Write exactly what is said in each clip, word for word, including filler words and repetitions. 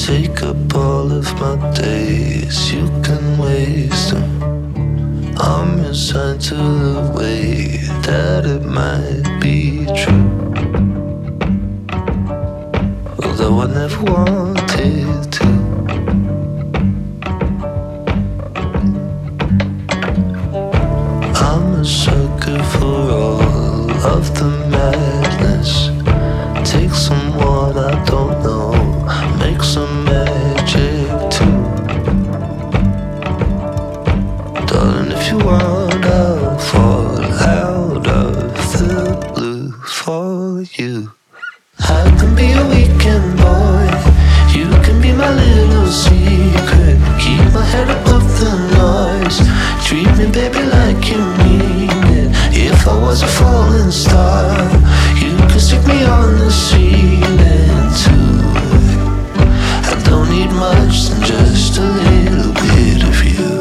take up all of my days, you can waste them. I'm resigned to the way that it might be true, although I never wanted to. I'm a sucker for all of the madness. Take someone I don't know, make some magic too. Darling, if you want, I'll fall out of the blue for you. I can be a weekend boy, you can be my little secret. Keep my head above the noise, treat me baby like you mean it. If I was a falling star, you could stick me on the ceiling too. I don't need much than just a little bit of you.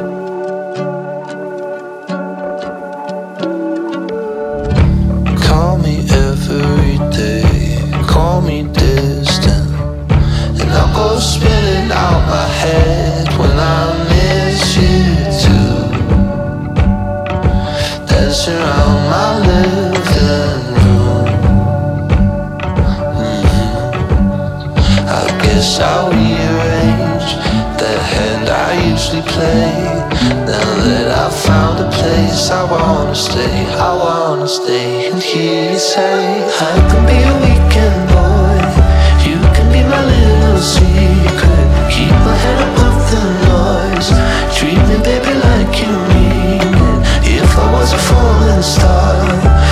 Call me every day, call me distant, and I'll go spinning out my head when I miss you too. Dance around my living room. Mm-hmm. I guess I'll rearrange the hand I usually play. Now that I've found a place I wanna stay, I wanna stay and hear you say, I can be a weekend boy, you can be my little secret. Keep my head above the noise, treat me baby like you mean it. If I was a falling star,